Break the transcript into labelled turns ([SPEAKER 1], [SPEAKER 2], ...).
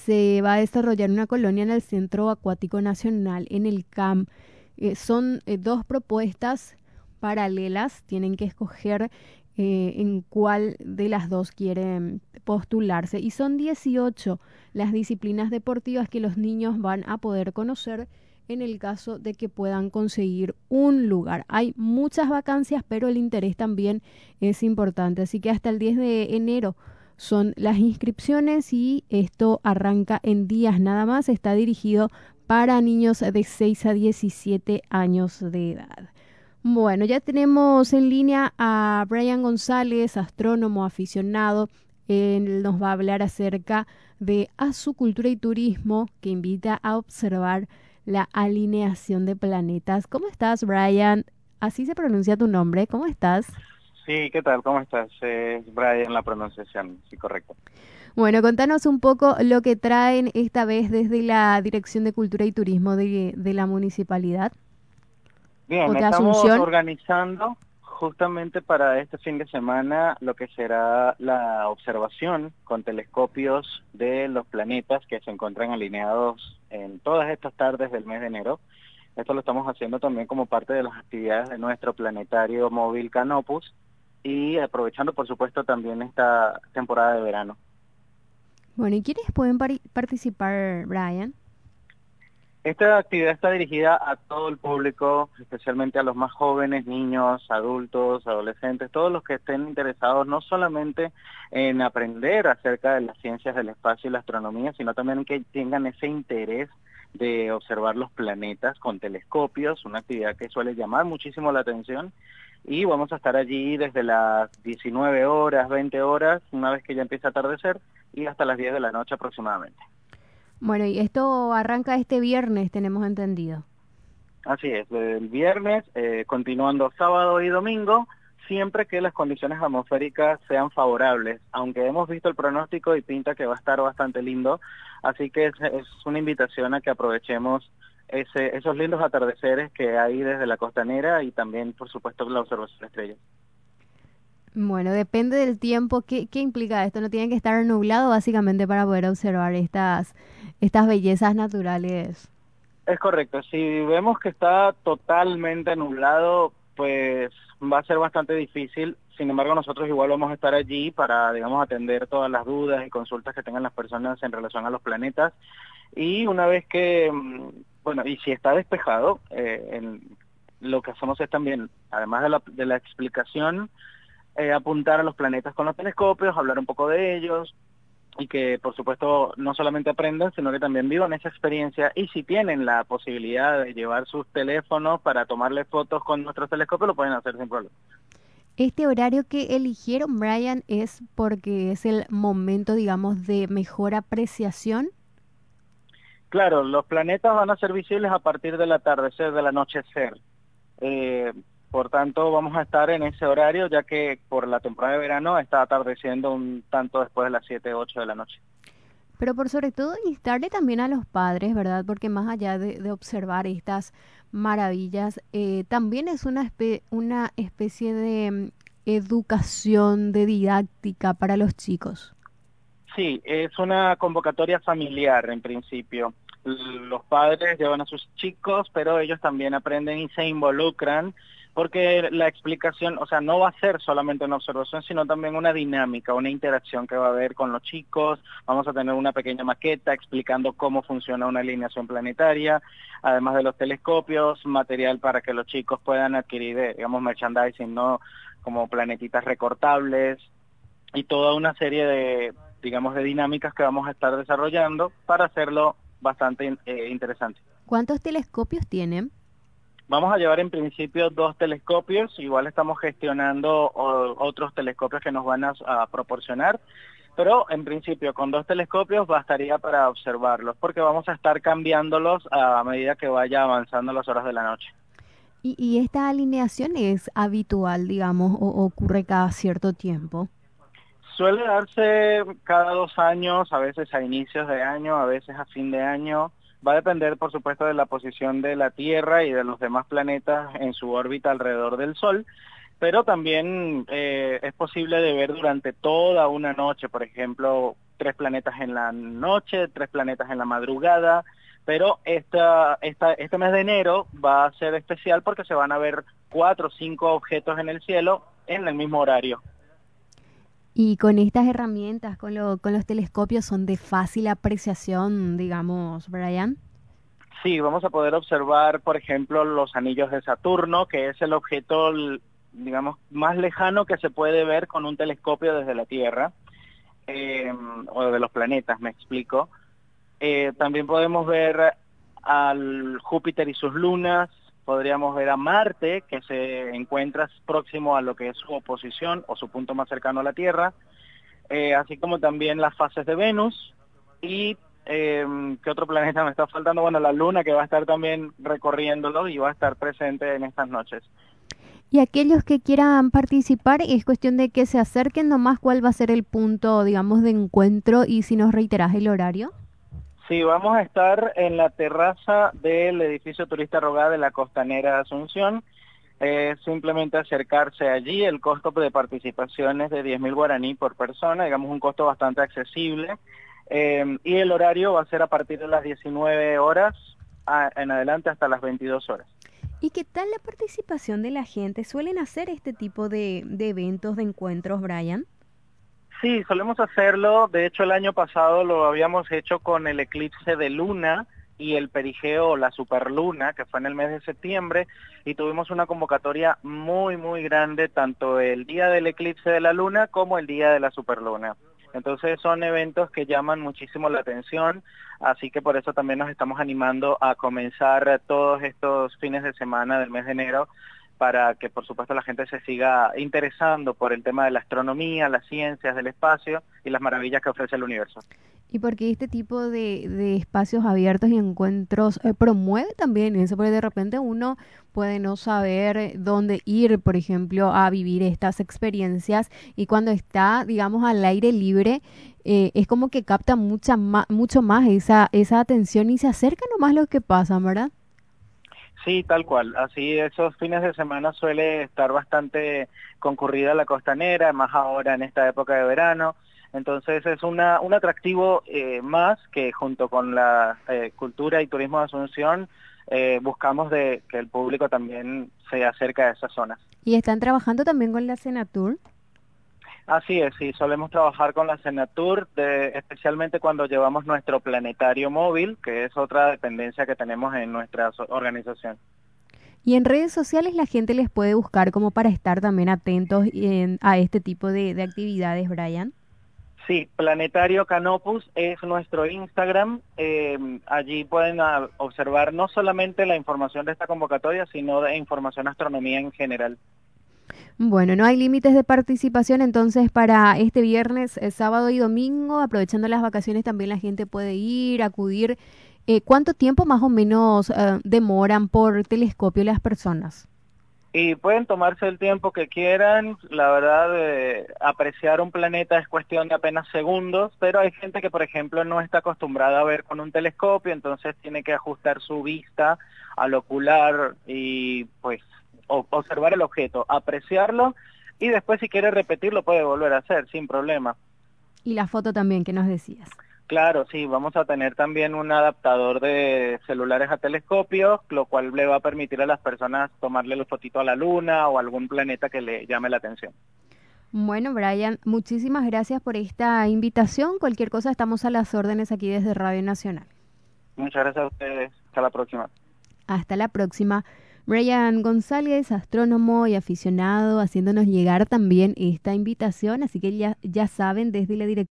[SPEAKER 1] se va a desarrollar una colonia en el Centro Acuático Nacional, en el CAM. Son dos propuestas paralelas, tienen que escoger en cuál de las dos quieren postularse. Y son 18 las disciplinas deportivas que los niños van a poder conocer en el caso de que puedan conseguir un lugar. Hay muchas vacancias, pero el interés también es importante. Así que hasta el 10 de enero son las inscripciones y esto arranca en días nada más. Está dirigido para niños de 6 a 17 años de edad. Bueno, ya tenemos en línea a Brian González, astrónomo aficionado. Él nos va a hablar acerca de Azucultura y Turismo, que invita a observar la alineación de planetas. ¿Cómo estás, Brian? Así se pronuncia tu nombre. ¿Cómo estás?
[SPEAKER 2] Sí, ¿qué tal? ¿Cómo estás? Brian, la pronunciación, sí, correcto.
[SPEAKER 1] Bueno, contanos un poco lo que traen esta vez desde la Dirección de Cultura y Turismo de la municipalidad o
[SPEAKER 2] Bien,
[SPEAKER 1] de
[SPEAKER 2] estamos
[SPEAKER 1] Asunción.
[SPEAKER 2] organizando justamente para este fin de semana lo que será la observación con telescopios de los planetas que se encuentran alineados en todas estas tardes del mes de enero. Esto lo estamos haciendo también como parte de las actividades de nuestro planetario móvil Canopus y aprovechando, por supuesto, también esta temporada de verano.
[SPEAKER 1] Bueno, ¿y quiénes pueden participar, Brian?
[SPEAKER 2] Esta actividad está dirigida a todo el público, especialmente a los más jóvenes, niños, adultos, adolescentes, todos los que estén interesados no solamente en aprender acerca de las ciencias del espacio y la astronomía, sino también que tengan ese interés de observar los planetas con telescopios, una actividad que suele llamar muchísimo la atención. Y vamos a estar allí desde las 19 horas, 20 horas, una vez que ya empieza a atardecer, y hasta las 10 de la noche aproximadamente.
[SPEAKER 1] Bueno, y esto arranca este viernes, tenemos entendido.
[SPEAKER 2] Así es, desde el viernes, continuando sábado y domingo, siempre que las condiciones atmosféricas sean favorables, aunque hemos visto el pronóstico y pinta que va a estar bastante lindo, así que es una invitación a que aprovechemos esos lindos atardeceres que hay desde la costanera y también, por supuesto, la observación de estrellas.
[SPEAKER 1] Bueno, depende del tiempo. ¿Qué implica esto? No tiene que estar nublado básicamente para poder observar estas bellezas naturales.
[SPEAKER 2] Es correcto, si vemos que está totalmente nublado, pues va a ser bastante difícil. Sin embargo, nosotros igual vamos a estar allí para, digamos, atender todas las dudas y consultas que tengan las personas en relación a los planetas. Y una vez que, bueno, y si está despejado, lo que hacemos es también, además de la explicación, apuntar a los planetas con los telescopios, hablar un poco de ellos, y que por supuesto no solamente aprendan, sino que también vivan esa experiencia y si tienen la posibilidad de llevar sus teléfonos para tomarle fotos con nuestros telescopios, lo pueden hacer sin problema.
[SPEAKER 1] Este horario que eligieron, Brian, es porque es el momento, digamos, de mejor apreciación.
[SPEAKER 2] Claro, los planetas van a ser visibles a partir del atardecer, del anochecer. Eh, por tanto, vamos a estar en ese horario, ya que por la temporada de verano está atardeciendo un tanto después de las 7, 8 de la noche.
[SPEAKER 1] Pero por sobre todo instarle también a los padres, ¿verdad? Porque más allá de observar estas maravillas, también es una especie de educación, de didáctica para los chicos.
[SPEAKER 2] Sí, es una convocatoria familiar en principio. Los padres llevan a sus chicos, pero ellos también aprenden y se involucran porque la explicación, o sea, no va a ser solamente una observación, sino también una dinámica, una interacción que va a haber con los chicos. Vamos a tener una pequeña maqueta explicando cómo funciona una alineación planetaria, además de los telescopios, material para que los chicos puedan adquirir, digamos, merchandising, ¿no? Como planetitas recortables y toda una serie de, digamos, de dinámicas que vamos a estar desarrollando para hacerlo bastante interesante.
[SPEAKER 1] ¿Cuántos telescopios tienen?
[SPEAKER 2] Vamos a llevar en principio 2 telescopios, igual estamos gestionando otros telescopios que nos van a proporcionar, pero en principio con 2 telescopios bastaría para observarlos, porque vamos a estar cambiándolos a medida que vaya avanzando las horas de la noche.
[SPEAKER 1] Y esta alineación es habitual, digamos, o ocurre cada cierto tiempo.
[SPEAKER 2] Suele darse cada 2 años, a veces a inicios de año, a veces a fin de año. Va a depender, por supuesto, de la posición de la Tierra y de los demás planetas en su órbita alrededor del Sol, pero también es posible de ver durante toda una noche, por ejemplo, 3 planetas en la noche, 3 planetas en la madrugada, pero este mes de enero va a ser especial porque se van a ver 4 o 5 objetos en el cielo en el mismo horario.
[SPEAKER 1] Y con estas herramientas, con los telescopios, son de fácil apreciación, digamos, Brian.
[SPEAKER 2] Sí, vamos a poder observar, por ejemplo, los anillos de Saturno, que es el objeto, digamos, más lejano que se puede ver con un telescopio desde la Tierra, o de los planetas, me explico. También podemos ver al Júpiter y sus lunas, podríamos ver a Marte, que se encuentra próximo a lo que es su oposición o su punto más cercano a la Tierra, así como también las fases de Venus y ¿qué otro planeta me está faltando? Bueno, la Luna, que va a estar también recorriéndolo y va a estar presente en estas noches.
[SPEAKER 1] Y aquellos que quieran participar, es cuestión de que se acerquen nomás cuál va a ser el punto, digamos, de encuentro y si nos reiteras el horario.
[SPEAKER 2] Sí, vamos a estar en la terraza del edificio Turista Rogá de la Costanera de Asunción. Simplemente acercarse allí. El costo de participación es de 10.000 guaraní por persona, digamos un costo bastante accesible. Y el horario va a ser a partir de las 19 horas en adelante hasta las 22 horas.
[SPEAKER 1] ¿Y qué tal la participación de la gente? ¿Suelen hacer este tipo de eventos, de encuentros, Brian?
[SPEAKER 2] Sí, solemos hacerlo. De hecho, el año pasado lo habíamos hecho con el eclipse de luna y el perigeo o la superluna, que fue en el mes de septiembre, y tuvimos una convocatoria muy, muy grande, tanto el día del eclipse de la luna como el día de la superluna. Entonces son eventos que llaman muchísimo la atención, así que por eso también nos estamos animando a comenzar todos estos fines de semana del mes de enero, para que por supuesto la gente se siga interesando por el tema de la astronomía, las ciencias del espacio y las maravillas que ofrece el universo.
[SPEAKER 1] Y porque este tipo de espacios abiertos y encuentros promueve también eso, porque de repente uno puede no saber dónde ir, por ejemplo, a vivir estas experiencias y cuando está, digamos, al aire libre, es como que capta mucho más esa atención y se acerca nomás lo que pasa, ¿verdad?
[SPEAKER 2] Sí, tal cual. Así esos fines de semana suele estar bastante concurrida la costanera, más ahora en esta época de verano. Entonces es un atractivo más que junto con la cultura y turismo de Asunción buscamos de que el público también se acerque a esas zonas.
[SPEAKER 1] Y están trabajando también con la Senatur.
[SPEAKER 2] Así es, sí, solemos trabajar con la Senatur, especialmente cuando llevamos nuestro planetario móvil, que es otra dependencia que tenemos en nuestra organización.
[SPEAKER 1] Y en redes sociales la gente les puede buscar como para estar también atentos a este tipo de actividades, Brian.
[SPEAKER 2] Sí, Planetario Canopus es nuestro Instagram. Allí pueden observar no solamente la información de esta convocatoria, sino de información astronomía en general.
[SPEAKER 1] Bueno, no hay límites de participación, entonces para este viernes, sábado y domingo, aprovechando las vacaciones, también la gente puede ir, acudir. ¿Cuánto tiempo más o menos demoran por telescopio las personas?
[SPEAKER 2] Y pueden tomarse el tiempo que quieran. La verdad, apreciar un planeta es cuestión de apenas segundos, pero hay gente que, por ejemplo, no está acostumbrada a ver con un telescopio, entonces tiene que ajustar su vista al ocular y pues observar el objeto, apreciarlo y después si quiere repetirlo puede volver a hacer sin problema.
[SPEAKER 1] Y la foto también que nos decías.
[SPEAKER 2] Claro, sí, vamos a tener también un adaptador de celulares a telescopios, lo cual le va a permitir a las personas tomarle la fotito a la luna o a algún planeta que le llame la atención.
[SPEAKER 1] Bueno, Brian, muchísimas gracias por esta invitación. Cualquier cosa estamos a las órdenes aquí desde Radio Nacional.
[SPEAKER 2] Muchas gracias a ustedes. Hasta la próxima.
[SPEAKER 1] Hasta la próxima. Brian González, astrónomo y aficionado, haciéndonos llegar también esta invitación, así que ya saben, desde la dirección